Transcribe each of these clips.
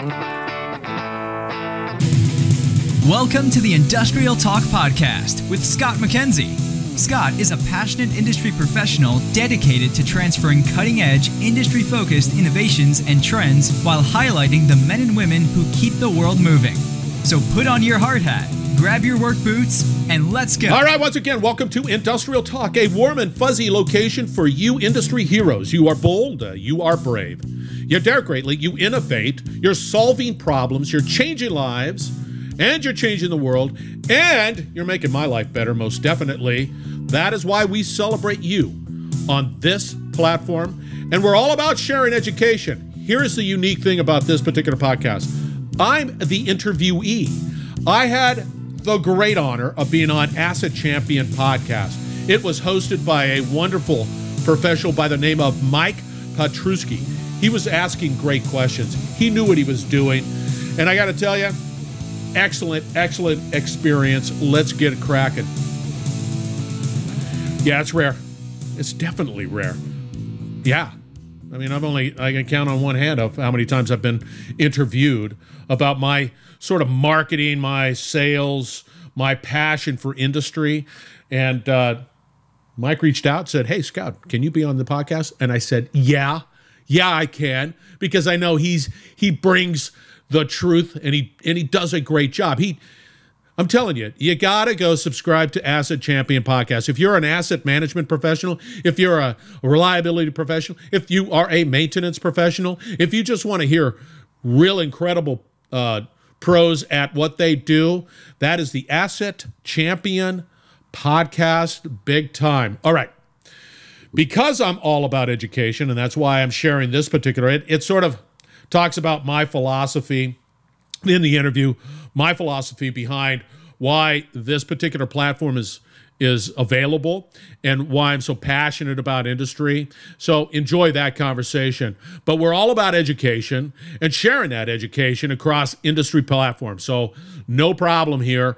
Welcome to the Industrial Talk Podcast with Scott McKenzie. Scott is a passionate industry professional dedicated to transferring cutting-edge, industry-focused innovations and trends while highlighting the men and women who keep the world moving. So put on your hard hat, grab your work boots, and let's go. All right, once again, welcome to Industrial Talk, a warm and fuzzy location for you industry heroes. You are bold, you are brave, you dare greatly, you innovate, you're solving problems, you're changing lives, and you're changing the world, and you're making my life better, most definitely. That is why we celebrate you on this platform, and we're all about sharing education. Here's the unique thing about this particular podcast. I'm the interviewee. I had the great honor of being on Asset Champion podcast. It was hosted by a wonderful professional by the name of Mike Petruski. He was asking great questions. He knew what he was doing, and I got to tell you, excellent experience. Let's get it cracking. Yeah, it's rare. It's definitely rare. Yeah. I mean, I can count on one hand of how many times I've been interviewed about my sort of marketing, my sales, my passion for industry. And Mike reached out and said, "Hey, Scott, can you be on the podcast?" And I said, yeah, I can, because I know he brings the truth, and he does a great job. I'm telling you, you gotta go subscribe to Asset Champion Podcast. If you're an asset management professional, if you're a reliability professional, if you are a maintenance professional, if you just want to hear real incredible pros at what they do, that is the Asset Champion Podcast, big time. All right. Because I'm all about education, and that's why I'm sharing this particular, it sort of talks about my philosophy in the interview, my philosophy behind why this particular platform is available and why I'm so passionate about industry. So enjoy that conversation. But we're all about education and sharing that education across industry platforms. So no problem here.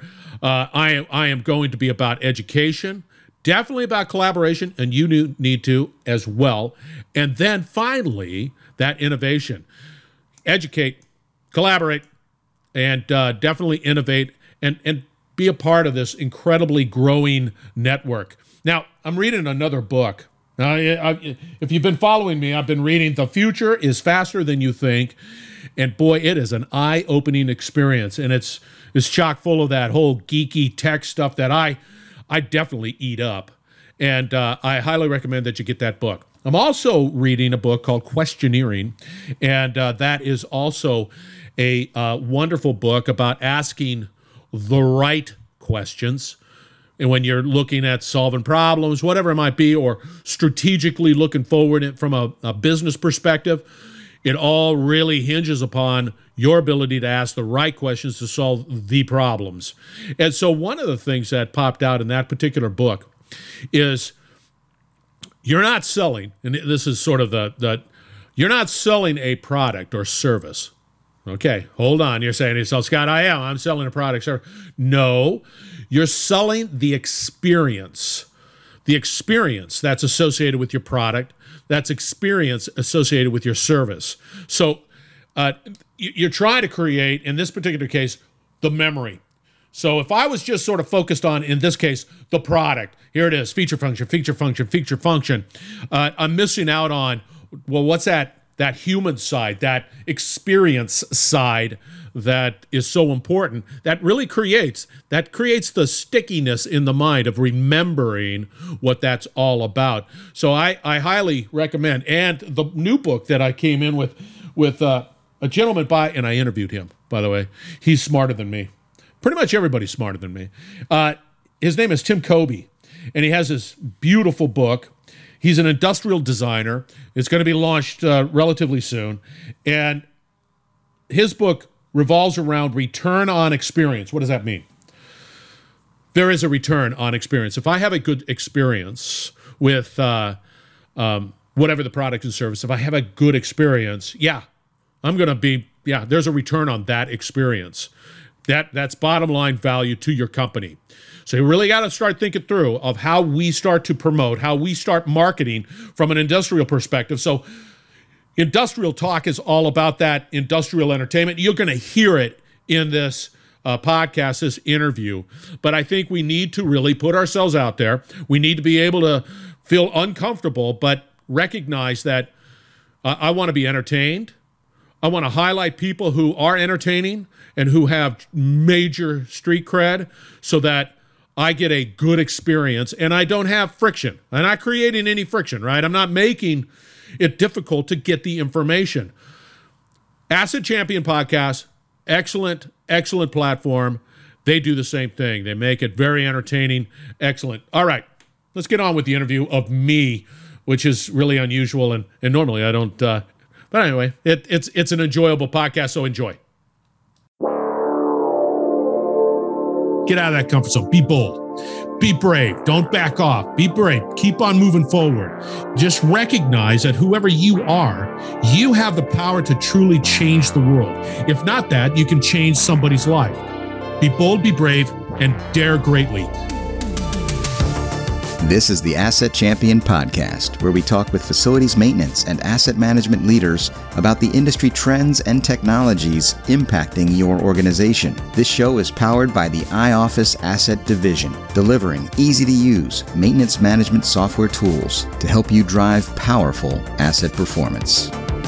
I am going to be about education, definitely about collaboration, and you need to as well. And then finally, that innovation. Educate, collaborate, and definitely innovate and be a part of this incredibly growing network. Now, I'm reading another book. Now, if you've been following me, I've been reading The Future is Faster Than You Think. And boy, it is an eye-opening experience. And it's chock full of that whole geeky tech stuff that I definitely eat up. And I highly recommend that you get that book. I'm also reading a book called Questioneering, and that is also a wonderful book about asking the right questions. And when you're looking at solving problems, whatever it might be, or strategically looking forward from a business perspective, it all really hinges upon your ability to ask the right questions to solve the problems. And so one of the things that popped out in that particular book is you're not selling, and this is sort of you're not selling a product or service. Okay, hold on. You're saying to yourself, Scott, I'm selling a product. Sir. No, you're selling the experience that's associated with your product, that's experience associated with your service. So you're trying to create, in this particular case, the memory. So if I was just sort of focused on, in this case, the product, here it is, feature function, I'm missing out on, well, what's that human side, that experience side that is so important, that really creates the stickiness in the mind of remembering what that's all about. So I highly recommend. And the new book that I came in with a gentleman and I interviewed him, by the way. He's smarter than me. Pretty much everybody's smarter than me. His name is Tim Kobe, and he has this beautiful book. He's an industrial designer. It's going to be launched relatively soon. And his book revolves around return on experience. What does that mean? There is a return on experience. If I have a good experience with whatever the product and service, if I have a good experience, there's a return on that experience. That's bottom line value to your company. So you really got to start thinking through of how we start to promote, how we start marketing from an industrial perspective. So, Industrial Talk is all about that industrial entertainment. You're going to hear it in this podcast, this interview. But I think we need to really put ourselves out there. We need to be able to feel uncomfortable, but recognize that I want to be entertained. I want to highlight people who are entertaining and who have major street cred so that I get a good experience and I don't have friction. I'm not creating any friction, right? I'm not making it difficult to get the information. Asset Champion Podcast, excellent platform. They do the same thing. They make it very entertaining. Excellent. All right, let's get on with the interview of me, which is really unusual, and normally I don't. But anyway, it's an enjoyable podcast, so enjoy. Get out of that comfort zone. Be bold. Be brave. Don't back off. Be brave. Keep on moving forward. Just recognize that whoever you are, you have the power to truly change the world. If not that, you can change somebody's life. Be bold, be brave, and dare greatly. This is the Asset Champion Podcast, where we talk with facilities maintenance and asset management leaders about the industry trends and technologies impacting your organization. This show is powered by the iOffice Asset Division, delivering easy-to-use maintenance management software tools to help you drive powerful asset performance.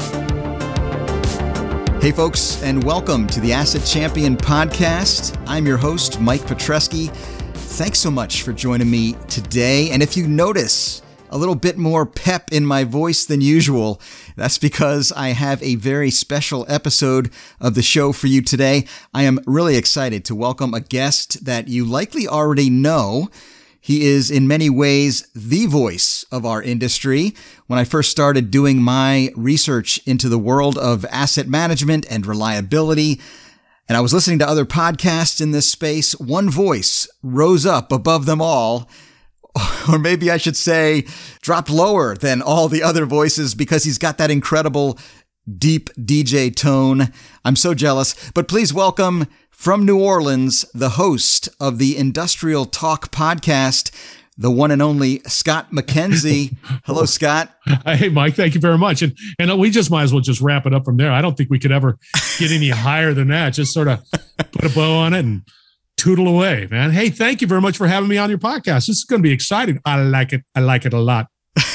Hey folks, and welcome to the Asset Champion Podcast. I'm your host, Mike Petresky. Thanks so much for joining me today. And if you notice a little bit more pep in my voice than usual, that's because I have a very special episode of the show for you today. I am really excited to welcome a guest that you likely already know. He is in many ways the voice of our industry. When I first started doing my research into the world of asset management and reliability, and I was listening to other podcasts in this space, one voice rose up above them all, or maybe I should say dropped lower than all the other voices because he's got that incredible deep DJ tone. I'm so jealous. But please welcome from New Orleans, the host of the Industrial Talk podcast, the one and only Scott McKenzie. Hello, Scott. Hey, Mike. Thank you very much. And we just might as well just wrap it up from there. I don't think we could ever get any higher than that. Just sort of put a bow on it and tootle away, man. Hey, thank you very much for having me on your podcast. This is going to be exciting. I like it. I like it a lot.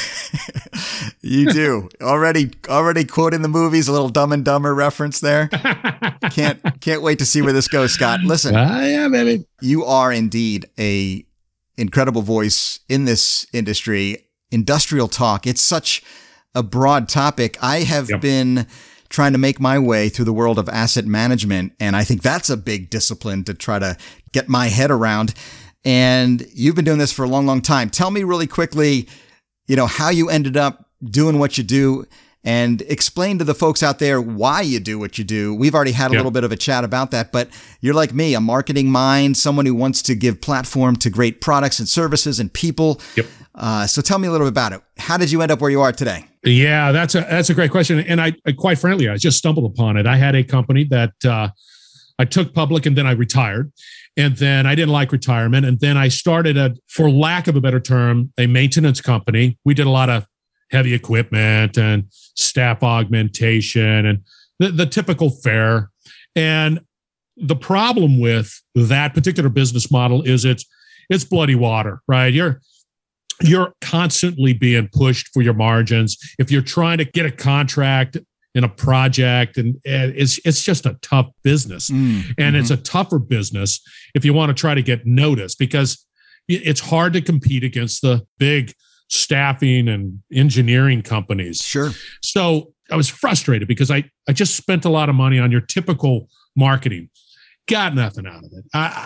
You do. Already quoting the movies, a little Dumb and Dumber reference there. Can't wait to see where this goes, Scott. Listen, yeah, baby. You are indeed a incredible voice in this industry. Industrial Talk. It's such a broad topic. I have been trying to make my way through the world of asset management, and I think that's a big discipline to try to get my head around. And you've been doing this for a long, long time. Tell me really quickly, how you ended up doing what you do, and explain to the folks out there why you do what you do. We've already had a little bit of a chat about that, but you're like me, a marketing mind, someone who wants to give platform to great products and services and people. So tell me a little bit about it. How did you end up where you are today? Yeah, that's a great question. And I quite frankly, I just stumbled upon it. I had a company that I took public and then I retired. And then I didn't like retirement. And then I started for lack of a better term, a maintenance company. We did a lot of heavy equipment and staff augmentation and the typical fare. And the problem with that particular business model is it's bloody water, right? You're constantly being pushed for your margins. If you're trying to get a contract in a project, and it's just a tough business. And it's a tougher business if you want to try to get noticed, because it's hard to compete against the big staffing and engineering companies. Sure. So I was frustrated because I just spent a lot of money on your typical marketing, got nothing out of it.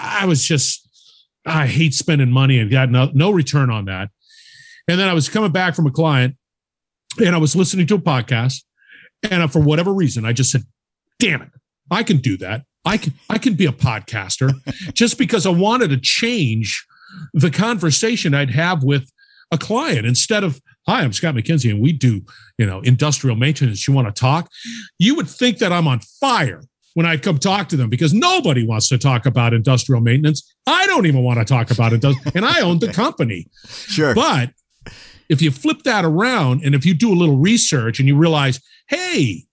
I hate spending money and got no return on that. And then I was coming back from a client and I was listening to a podcast, and for whatever reason, I just said, damn it, I can do that. I can be a podcaster just because I wanted to change the conversation I'd have with a client. Instead of, hi, I'm Scott McKenzie and we do, industrial maintenance. You want to talk? You would think that I'm on fire when I come talk to them, because nobody wants to talk about industrial maintenance. I don't even want to talk about it. And I own the company. Sure. But if you flip that around and if you do a little research and you realize, hey,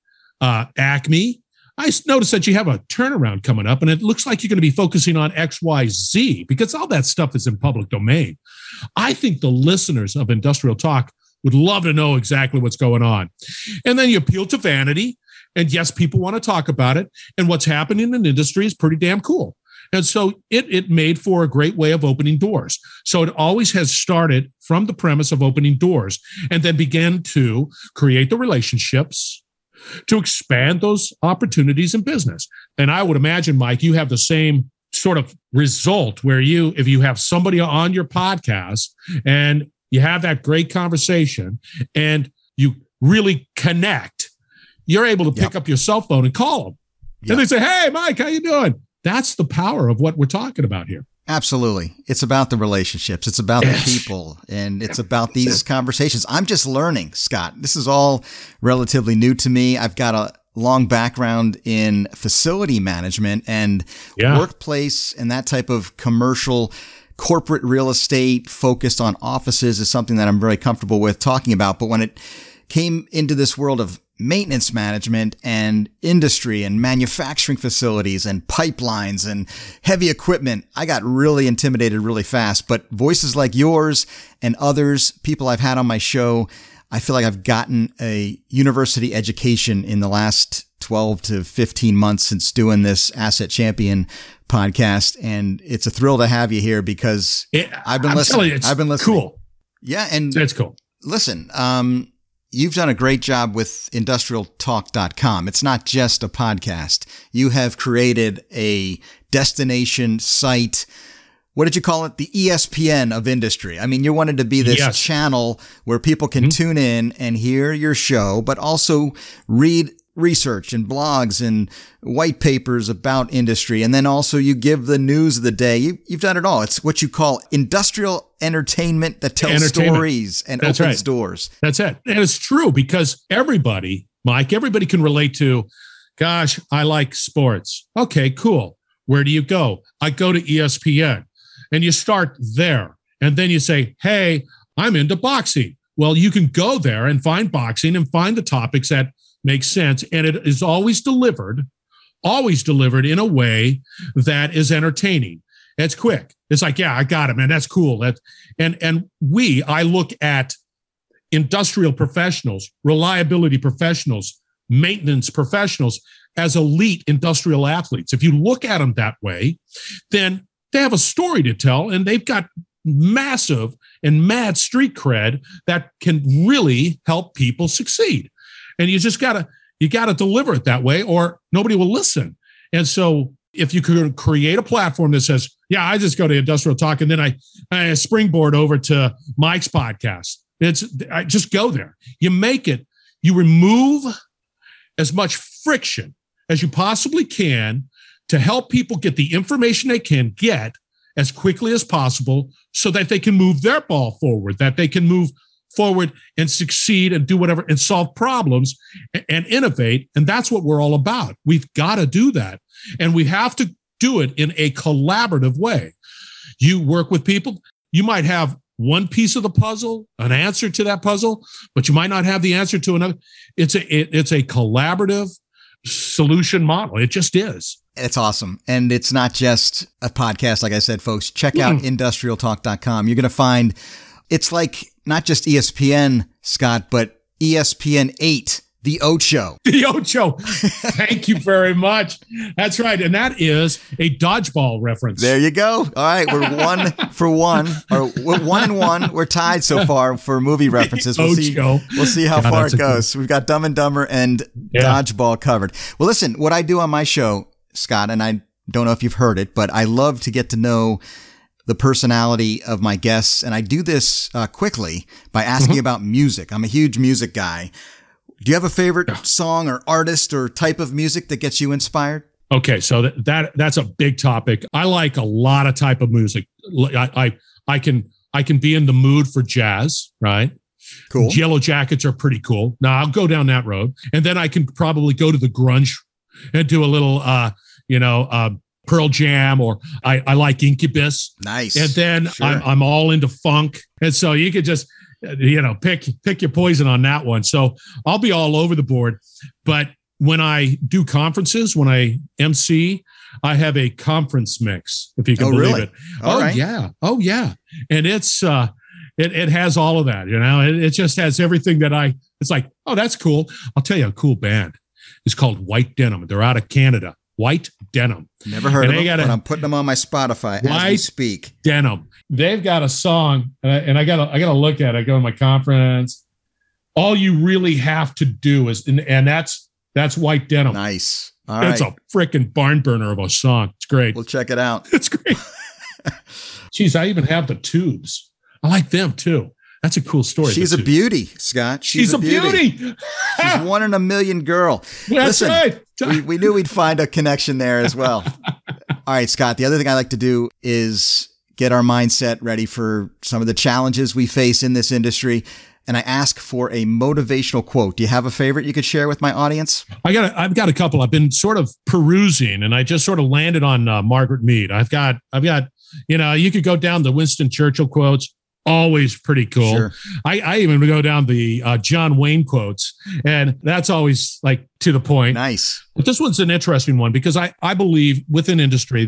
Acme, I noticed that you have a turnaround coming up, and it looks like you're going to be focusing on X, Y, Z, because all that stuff is in public domain. I think the listeners of Industrial Talk would love to know exactly what's going on. And then you appeal to vanity. And yes, people want to talk about it. And what's happening in the industry is pretty damn cool. And so it made for a great way of opening doors. So it always has started from the premise of opening doors and then began to create the relationships to expand those opportunities in business. And I would imagine, Mike, you have the same sort of result where if you have somebody on your podcast and you have that great conversation and you really connect, you're able to pick up your cell phone and call them. And they say, hey, Mike, how you doing? That's the power of what we're talking about here. Absolutely. It's about the relationships. It's about the people, and it's about these conversations. I'm just learning, Scott. This is all relatively new to me. I've got a long background in facility management and workplace, and that type of commercial corporate real estate focused on offices is something that I'm very comfortable with talking about. But when it came into this world of maintenance management and industry and manufacturing facilities and pipelines and heavy equipment, I got really intimidated really fast. But voices like yours and others, people I've had on my show, I feel like I've gotten a university education in the last 12 to 15 months since doing this Asset Champion podcast. And it's a thrill to have you here because I've been listening. I've been listening. Cool. Yeah. And that's cool. Listen, you've done a great job with industrialtalk.com. It's not just a podcast. You have created a destination site. What did you call it? The ESPN of industry. I mean, you wanted to be this channel where people can tune in and hear your show, but also read research and blogs and white papers about industry. And then also you give the news of the day. You've done it all. It's what you call industrial entertainment that tells stories and opens doors. That's it. And it's true because everybody, Mike, everybody can relate to, gosh, I like sports. Okay, cool. Where do you go? I go to ESPN. And you start there. And then you say, hey, I'm into boxing. Well, you can go there and find boxing and find the topics that make sense. And it is always delivered in a way that is entertaining. It's quick. It's like, yeah, I got it, man. That's cool. I look at industrial professionals, reliability professionals, maintenance professionals as elite industrial athletes. If you look at them that way, then they have a story to tell, and they've got massive and mad street cred that can really help people succeed. And you just gotta deliver it that way, or nobody will listen. And so, if you could create a platform that says, "Yeah, I just go to Industrial Talk, and then I springboard over to Mike's podcast," I just go there. You make it. You remove as much friction as you possibly can to help people get the information they can get as quickly as possible so that they can move their ball forward, that they can move forward and succeed and do whatever and solve problems and innovate. And that's what we're all about. We've got to do that. And we have to do it in a collaborative way. You work with people. You might have one piece of the puzzle, an answer to that puzzle, but you might not have the answer to another. It's a collaborative solution model. It just is. It's awesome. And it's not just a podcast. Like I said, folks, check out industrialtalk.com. You're going to find it's like not just ESPN, Scott, but ESPN 8, The Ocho. The Ocho. Thank you very much. That's right. And that is a dodgeball reference. There you go. All right. We're 1-for-1, or we're 1-1. We're tied so far for movie references. We'll see how far it goes. We've got Dumb and Dumber and dodgeball covered. Well, listen, what I do on my show, Scott, and I don't know if you've heard it, but I love to get to know the personality of my guests. And I do this quickly by asking about music. I'm a huge music guy. Do you have a favorite song or artist or type of music that gets you inspired? Okay, so that's a big topic. I like a lot of type of music. I can be in the mood for jazz, right? Cool. Yellow Jackets are pretty cool. Now I'll go down that road, and then I can probably go to the grunge and do a little, Pearl Jam, or I like Incubus. Nice. And then I'm all into funk, and so you could just. pick your poison on that one. So I'll be all over the board. But when I do conferences, when I MC, I have a conference mix, if you can believe it. Right. Yeah. Oh, yeah. And it's it has all of that, It just has everything that it's like, oh, that's cool. I'll tell you, a cool band is called White Denim. They're out of Canada. White Denim. Never heard of them, but I'm putting them on my Spotify as we speak. Denim. They've got a song, and I gotta look at it. I go to my conference. All you really have to do is, and that's White Denim. Nice. All right. It's a freaking barn burner of a song. It's great. We'll check it out. It's great. Geez, I even have the Tubes. I like them too. That's a cool story. She's a beauty, Scott. She's a beauty. She's 1 in a million girl. That's right. We knew we'd find a connection there as well. All right, Scott, the other thing I like to do is get our mindset ready for some of the challenges we face in this industry. And I ask for a motivational quote. Do you have a favorite you could share with my audience? I've got a couple. I've been sort of perusing, and I just sort of landed on Margaret Mead. I've got, you could go down the Winston Churchill quotes. Always pretty cool. Sure. I even go down the John Wayne quotes, and that's always like to the point. Nice. But this one's an interesting one because I believe within industry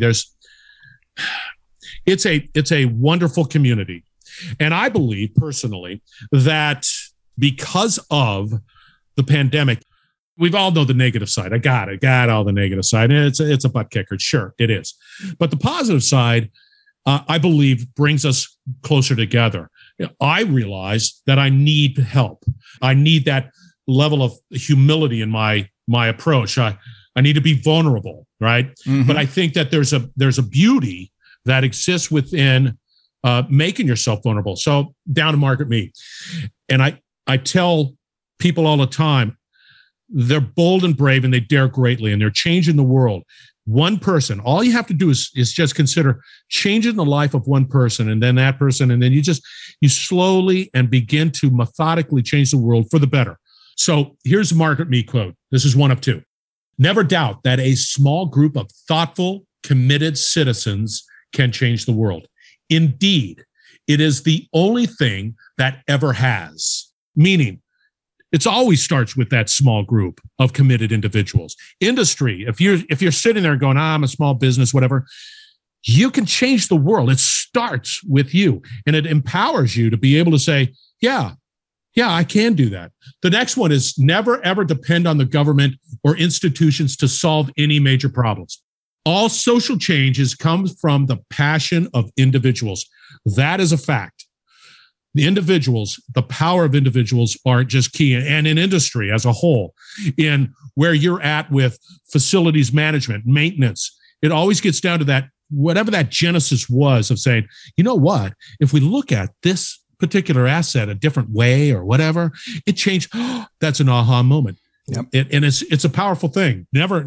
it's a wonderful community. And I believe personally that because of the pandemic, we've all know the negative side. I got all the negative side. It's a butt kicker. Sure, it is. But the positive side, I believe, brings us closer together. I realize that I need help. I need that level of humility in my approach. I need to be vulnerable, right? Mm-hmm. But I think that there's a beauty that exists within making yourself vulnerable. So down to Margaret Mead. And I tell people all the time, they're bold and brave and they dare greatly and they're changing the world. One person, all you have to do is just consider changing the life of one person and then that person. And then you slowly and begin to methodically change the world for the better. So here's a Margaret Mead quote. This is one of two. Never doubt that a small group of thoughtful, committed citizens can change the world. Indeed, it is the only thing that ever has. Meaning, it always starts with that small group of committed individuals. Industry, if you're sitting there going, I'm a small business, whatever, you can change the world. It starts with you, and it empowers you to be able to say, yeah, I can do that. The next one is never, ever depend on the government or institutions to solve any major problems. All social changes come from the passion of individuals. That is a fact. The individuals, the power of individuals are just key. And in industry as a whole, in where you're at with facilities management, maintenance, it always gets down to that, whatever that genesis was of saying, you know what, if we look at this particular asset a different way or whatever, it changed. That's an aha moment. Yep. And it's a powerful thing. Never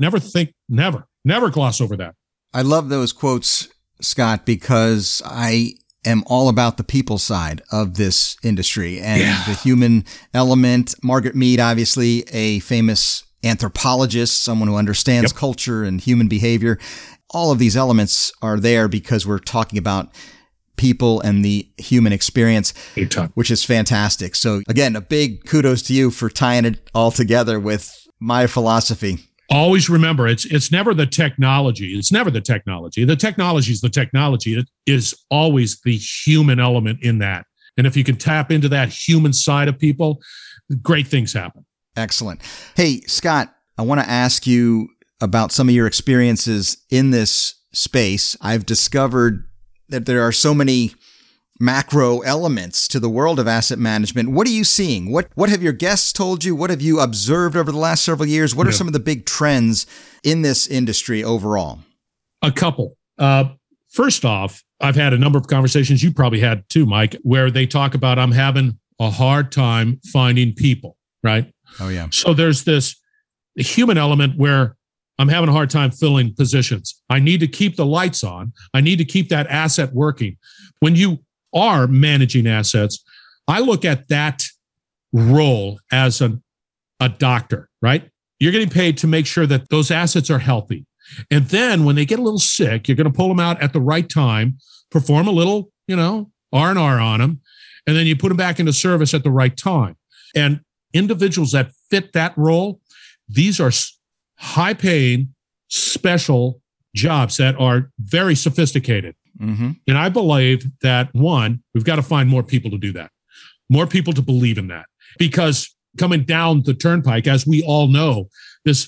gloss over that. I love those quotes, Scott, because I am all about the people side of this industry and the human element. Margaret Mead, obviously a famous anthropologist, someone who understands culture and human behavior. All of these elements are there because we're talking about people and the human experience, which is fantastic. So again, a big kudos to you for tying it all together with my philosophy. Always remember, it's never the technology. It's never the technology. The technology is the technology. It is always the human element in that. And if you can tap into that human side of people, great things happen. Excellent. Hey, Scott, I want to ask you about some of your experiences in this space. I've discovered that there are so many macro elements to the world of asset management. What are you seeing? What have your guests told you? What have you observed over the last several years? What are some of the big trends in this industry overall? A couple. First off, I've had a number of conversations, you probably had too, Mike, where they talk about I'm having a hard time finding people, right? Oh, yeah. So there's this human element where I'm having a hard time filling positions. I need to keep the lights on. I need to keep that asset working. When you are managing assets, I look at that role as a doctor, right? You're getting paid to make sure that those assets are healthy. And then when they get a little sick, you're going to pull them out at the right time, perform a little, R&R on them, and then you put them back into service at the right time. And individuals that fit that role, these are high-paying, special jobs that are very sophisticated. Mm-hmm. And I believe that, one, we've got to find more people to do that, more people to believe in that. Because coming down the turnpike, as we all know, this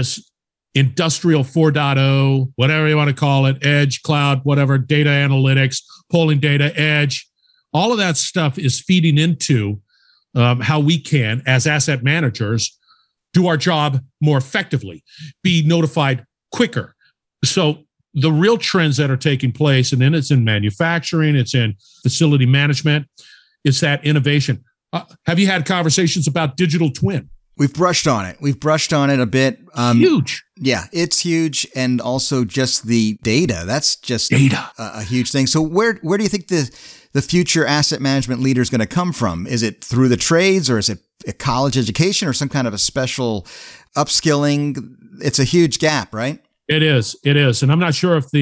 industrial 4.0, whatever you want to call it, edge, cloud, whatever, data analytics, polling data, edge, all of that stuff is feeding into how we can, as asset managers, do our job more effectively, be notified quicker. So the real trends that are taking place, and then it's in manufacturing, it's in facility management, it's that innovation. Have you had conversations about digital twin? We've brushed on it. A bit. Huge. Yeah, it's huge. And also just the data. That's just a huge thing. So where do you think the future asset management leader is going to come from? Is it through the trades, or is it a college education, or some kind of a special upskilling? It's a huge gap, right? It is. And I'm not sure if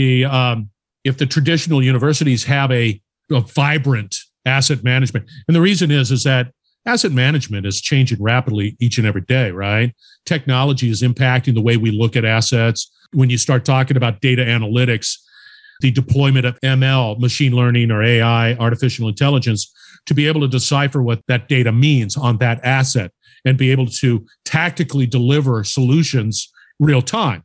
the traditional universities have a vibrant asset management. And the reason is that asset management is changing rapidly each and every day, right? Technology is impacting the way we look at assets. When you start talking about data analytics, the deployment of ML, machine learning, or AI, artificial intelligence, to be able to decipher what that data means on that asset and be able to tactically deliver solutions real time.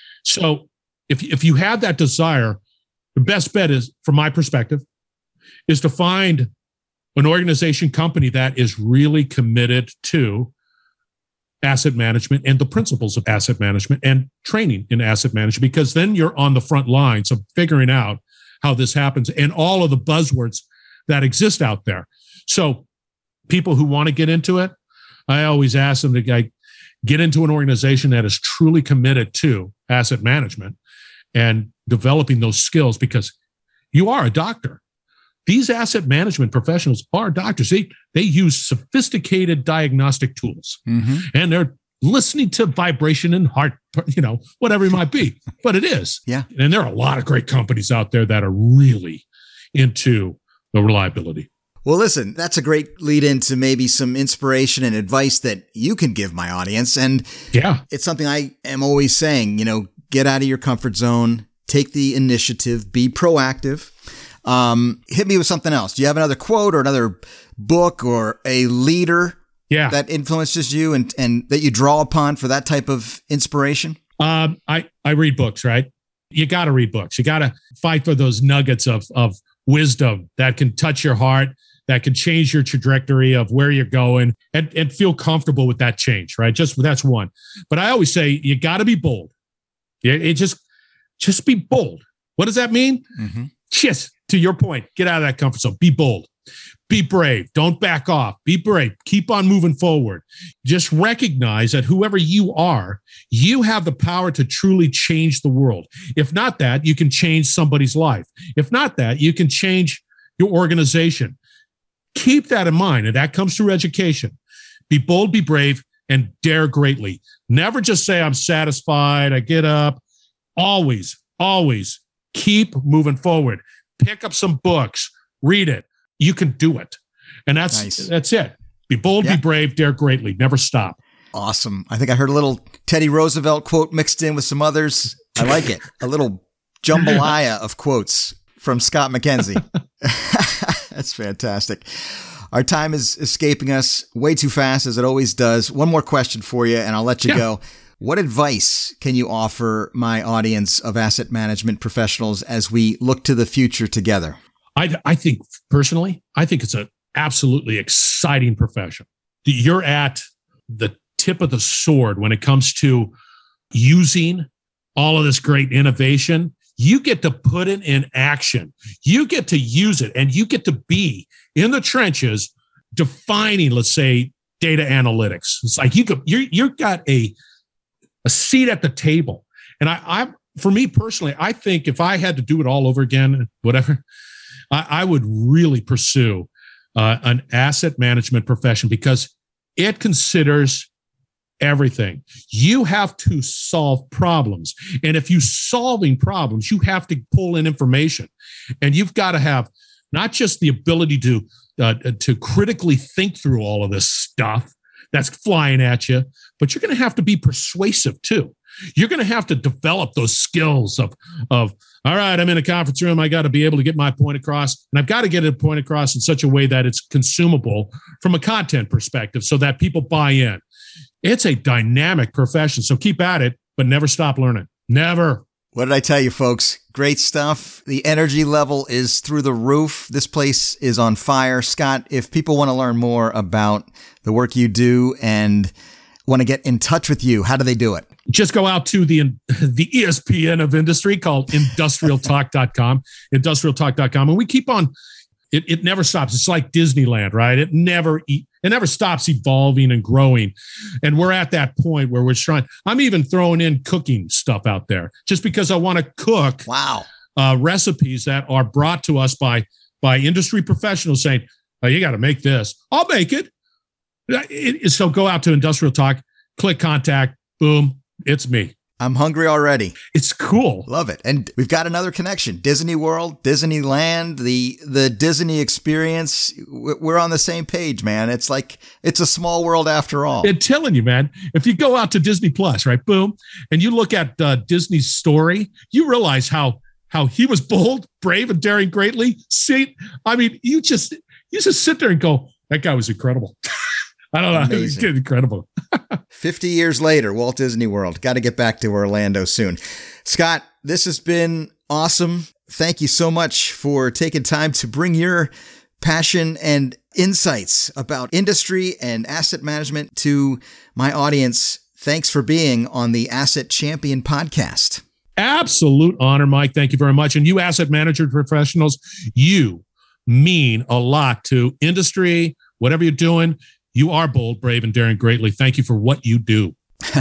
So if you have that desire, the best bet is, from my perspective, is to find an organization, company that is really committed to asset management and the principles of asset management and training in asset management, because then you're on the front lines of figuring out how this happens and all of the buzzwords that exist out there. So people who want to get into it, I always ask them to get into an organization that is truly committed to asset management and developing those skills, because you are a doctor. These asset management professionals are doctors. They use sophisticated diagnostic tools, and they're listening to vibration and heart, whatever it might be. But it is. Yeah. And there are a lot of great companies out there that are really into the reliability. Well, listen, that's a great lead into maybe some inspiration and advice that you can give my audience. And yeah, it's something I am always saying, get out of your comfort zone, take the initiative, be proactive. Hit me with something else. Do you have another quote or another book or a leader that influences you and that you draw upon for that type of inspiration? I read books, right? You got to read books. You got to fight for those nuggets of wisdom that can touch your heart, that can change your trajectory of where you're going, and feel comfortable with that change, right? That's one. But I always say you got to be bold. Just be bold. What does that mean? Mm-hmm. Just to your point, get out of that comfort zone. Be bold. Be brave. Don't back off. Be brave. Keep on moving forward. Just recognize that whoever you are, you have the power to truly change the world. If not that, you can change somebody's life. If not that, you can change your organization. Keep that in mind, and that comes through education. Be bold, be brave, and dare greatly. Never just say, I'm satisfied, I get up. Always keep moving forward. Pick up some books, read it. You can do it. And that's it. Be bold, be brave, dare greatly. Never stop. Awesome. I think I heard a little Teddy Roosevelt quote mixed in with some others. I like it. A little jambalaya of quotes from Scott McKenzie. That's fantastic. Our time is escaping us way too fast, as it always does. One more question for you, and I'll let you go. What advice can you offer my audience of asset management professionals as we look to the future together? I think, personally, it's an absolutely exciting profession. You're at the tip of the sword when it comes to using all of this great innovation. You get to put it in action. You get to use it, and you get to be in the trenches defining, let's say, data analytics. It's like you've got a seat at the table. And I, for me personally, I think if I had to do it all over again, whatever, I would really pursue an asset management profession, because it considers everything. You have to solve problems. And if you're solving problems, you have to pull in information. And you've got to have not just the ability to to critically think through all of this stuff that's flying at you, but you're going to have to be persuasive too. You're going to have to develop those skills of, all right, I'm in a conference room. I got to be able to get my point across, and I've got to get a point across in such a way that it's consumable from a content perspective so that people buy in. It's a dynamic profession. So keep at it, but never stop learning. Never. What did I tell you, folks? Great stuff. The energy level is through the roof. This place is on fire. Scott, if people want to learn more about the work you do and want to get in touch with you, how do they do it? Just go out to the ESPN of industry called industrialtalk.com, industrialtalk.com. And we keep on, it never stops. It's like Disneyland, right? It never stops evolving and growing. And we're at that point where we're trying, I'm even throwing in cooking stuff out there just because I want to cook recipes that are brought to us by industry professionals saying, oh, you got to make this. I'll make it. So go out to Industrial Talk, click contact, boom, it's me. I'm hungry already. It's cool. Love it. And we've got another connection. Disney World, Disneyland, the Disney experience. We're on the same page, man. It's like, it's a small world after all. I'm telling you, man, if you go out to Disney Plus, right, boom, and you look at Disney's story, you realize how he was bold, brave, and daring greatly. See, I mean, you just sit there and go, that guy was incredible. I don't know. Amazing. It's incredible. 50 years later, Walt Disney World. Got to get back to Orlando soon. Scott, this has been awesome. Thank you so much for taking time to bring your passion and insights about industry and asset management to my audience. Thanks for being on the Asset Champion podcast. Absolute honor, Mike. Thank you very much. And you asset manager professionals, you mean a lot to industry, whatever you're doing. You are bold, brave, and daring greatly. Thank you for what you do.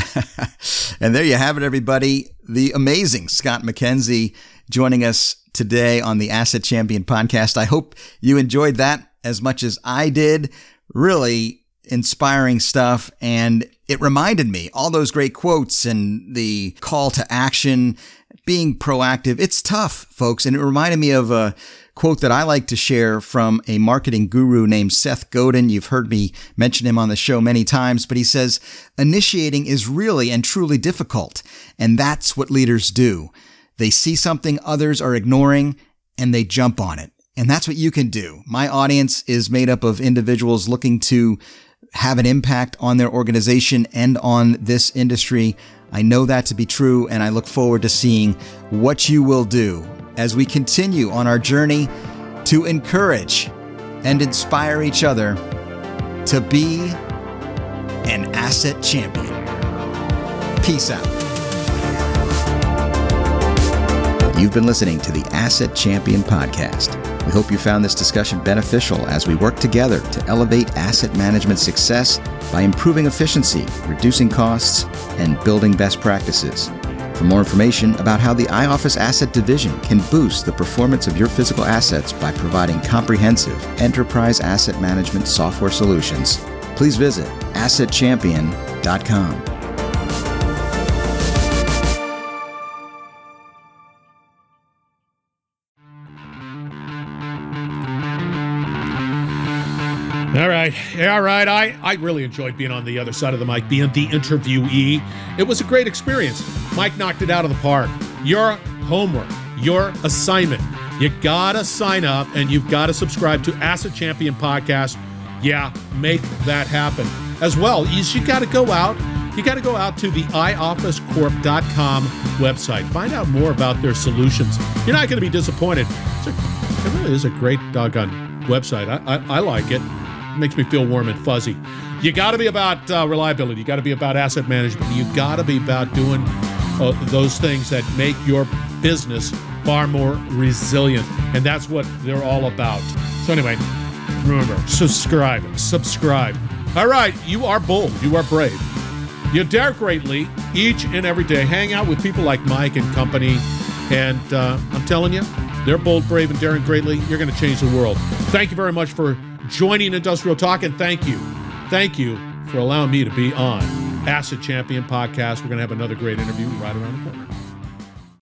And there you have it, everybody. The amazing Scott McKenzie joining us today on the Asset Champion podcast. I hope you enjoyed that as much as I did. Really inspiring stuff. And it reminded me all those great quotes and the call to action, being proactive. It's tough, folks. And it reminded me of a quote that I like to share from a marketing guru named Seth Godin. You've heard me mention him on the show many times, but he says, initiating is really and truly difficult. And that's what leaders do. They see something others are ignoring and they jump on it. And that's what you can do. My audience is made up of individuals looking to have an impact on their organization and on this industry. I know that to be true, and I look forward to seeing what you will do as we continue on our journey to encourage and inspire each other to be an asset champion. Peace out. You've been listening to the Asset Champion podcast. We hope you found this discussion beneficial as we work together to elevate asset management success by improving efficiency, reducing costs, and building best practices. For more information about how the iOffice Asset Division can boost the performance of your physical assets by providing comprehensive enterprise asset management software solutions, please visit assetchampion.com. All right. I really enjoyed being on the other side of the mic, being the interviewee. It was a great experience. Mike knocked it out of the park. Your homework, your assignment, you gotta sign up and you've got to subscribe to Asset Champion Podcast. Yeah, make that happen. As well, you got to go out. You got to go out to the iofficecorp.com website. Find out more about their solutions. You're not going to be disappointed. It really is a great doggone website. I like it. Makes me feel warm and fuzzy. You got to be about reliability. You got to be about asset management. You got to be about doing those things that make your business far more resilient. And that's what they're all about. So anyway, remember, subscribe. All right, you are bold. You are brave. You dare greatly each and every day. Hang out with people like Mike and company. And I'm telling you, they're bold, brave, and daring greatly. You're going to change the world. Thank you very much for joining Industrial Talk, and thank you for allowing me to be on Asset Champion Podcast. We're going to have another great interview right around the corner.